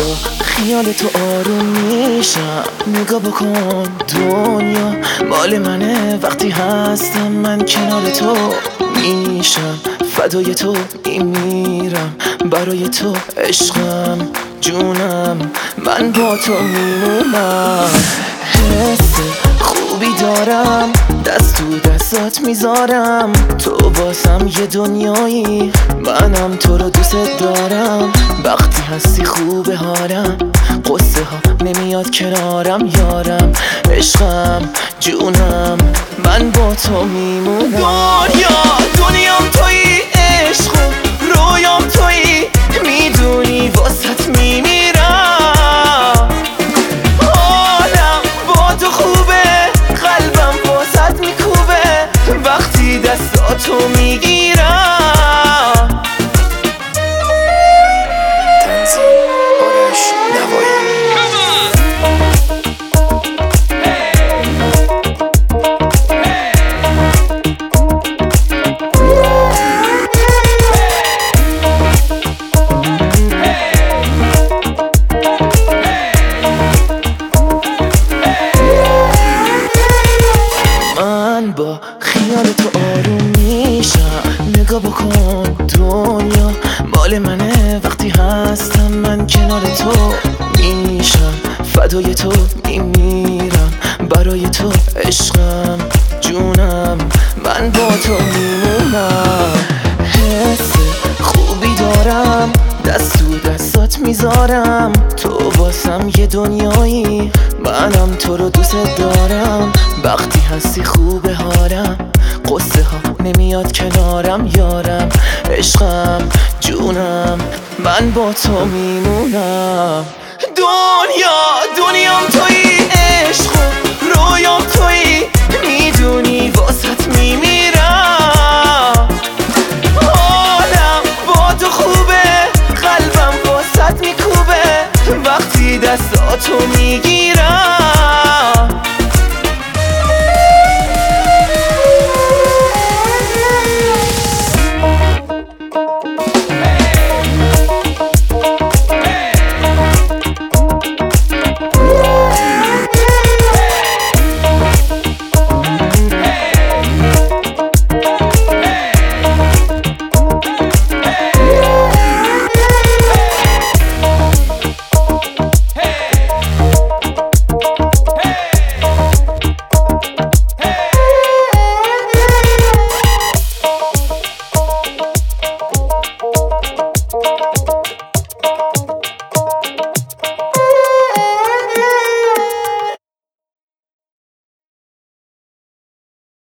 با خیال تو آروم میشم. نگاه بکن دنیا مال منه، وقتی هستم من کنار تو میشم. فدای تو میمیرم، برای تو عشقم جونم، من با تو میمونم. حس خوبی دارم، دست تو دستات میذارم، تو واسم یه دنیایی، منم تو رو دوست دارم. وقتی هستی خوبه حالم، قصه ها نمیاد کنارم یارم، عشقم جونم، من با تو میمونم. دنیام تویی، عشقم رویام تویی، میدونی واسط میمیرم. حالم با تو خوبه، قلبم واسط میکوبه، وقتی دستاتو میگیرم. تنظیم آرش نوایی. با خیال تو آروم میشم. نگاه بکن دنیا مال منه، وقتی هستم من کنار تو میشم. فدای تو میمیرم، برای تو عشقم جونم، من با تو میمونم. حس خوبی دارم، دست تو دستات میذارم، تو واسم یه دنیایی، منم تو رو دوست دارم. وقتی هستی خوبه حالم، قصه ها نمیاد کنارم یارم، عشقم جونم، من با تو میمونم. دنیام توی